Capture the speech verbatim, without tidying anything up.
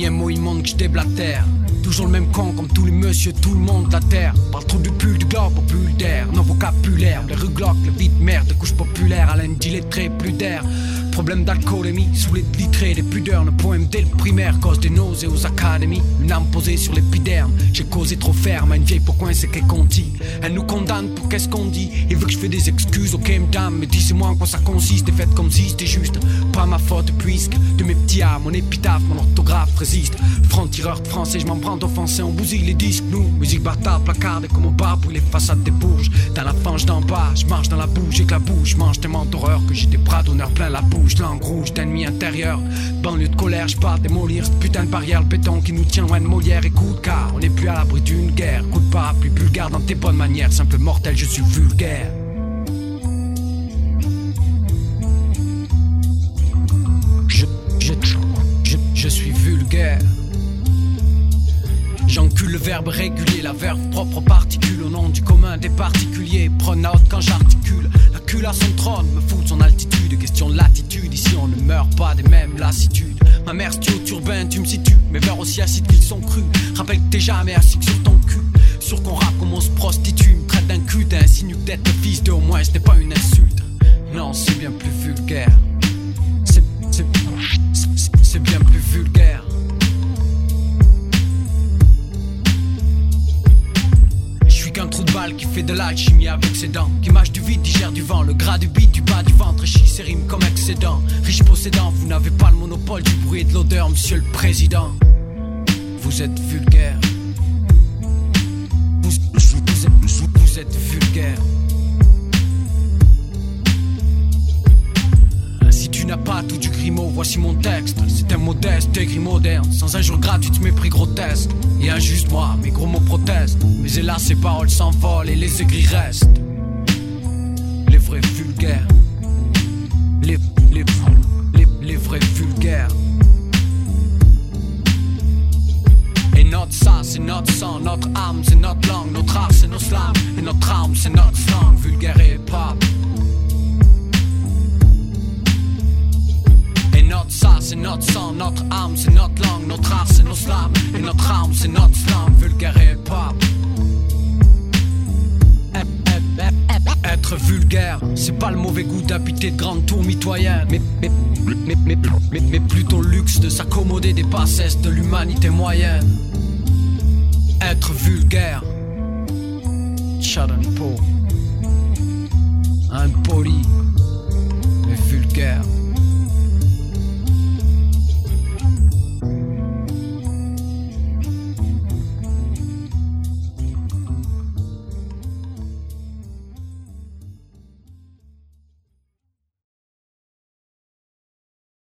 énième mot immonde que je déblatère. Toujours le même con comme tous les messieurs, tout le monde de la terre. Parle trop du pull du globe au bulle d'air. Non vocabulaire, les rues glauques, le vide merde, de couches populaires, à l'indillettré, plus d'air. Problème d'alcoolémie, sous les litrés, des pudeurs, le poème dès le primaire, cause des nausées aux académies. Une âme posée sur l'épiderme, j'ai causé trop ferme à une vieille pour coin, c'est qu'elle qu'on dit. Elle nous condamne pour qu'est-ce qu'on dit. Il veut que je fais des excuses, ok madame, mais dis-moi en quoi ça consiste. Des faites comme si c'était juste pas ma faute, puisque de mes petits A, mon épitaphe, mon orthographe résiste. Franc-tireur de français, je m'en prends d'offensé, on bousille les disques, nous. Musique bâtard, placardée comme au bar pour les façades des bourges. Dans la fange d'en bas, je marche dans la bouche, et que la bouche mange tellement d'horreur que j'ai des bras d'honneur plein la bouche. Langue rouge d'ennemi intérieur, banlieue de colère, je pars démolir cette putain de barrière, le béton qui nous tient loin de Molière. Écoute car on n'est plus à l'abri d'une guerre. Coup de parapluie bulgare dans tes bonnes manières, simple mortel, je suis vulgaire. Je, je, je, je suis vulgaire. J'encule le verbe régulier, la verve propre particule au nom du commun des particuliers. Prône out quand j'articule, la cul à son trône, me fout de son altitude. Question de latitude, ici on ne meurt pas des mêmes lassitudes. Ma mère studio turbin, tu me situes, mes vers aussi acides qu'ils sont crus. Rappelle que t'es jamais assis que sur ton cul. Sûr qu'on rappe comme on se prostitue, me traite d'un cul, insinue que d'être le fils de au moins, ce n'est pas une insulte. Non, c'est bien plus vulgaire. C'est, c'est, c'est, c'est bien plus vulgaire. Qu'un trou de balle qui fait de l'alchimie avec ses dents, qui mâche du vide, digère du vent, le gras du beat, du bas du ventre, chie ses rimes comme excédent. Riche possédant, vous n'avez pas le monopole du bruit et de l'odeur, monsieur le président. Vous êtes vulgaire. Vous, vous, vous, êtes, vous êtes vulgaire. Si tu n'as pas tout du grimaud, voici mon texte. C'est un modeste écrit moderne, sans injure gratuite, mépris grotesque. Et injuste moi, mes gros mots protestent. Mais hélas ces paroles s'envolent et les aigris restent. Les vrais vulgaires. Les, les, les, les vrais vulgaires. Et notre ça c'est notre sang, notre âme c'est notre langue, notre art c'est nos slams. Et notre âme c'est notre slang, vulgaire et hip-hop. Notre ça c'est notre sang, notre âme c'est notre langue, notre art c'est nos slams. Et notre âme c'est notre slang, vulgaire et hip-hop. Être vulgaire, c'est pas le mauvais goût d'habiter de grandes tours mitoyennes, mais, mais, mais, mais, mais, mais plutôt le luxe de s'accommoder des bassesses de l'humanité moyenne. Être vulgaire, Shut up, impoli.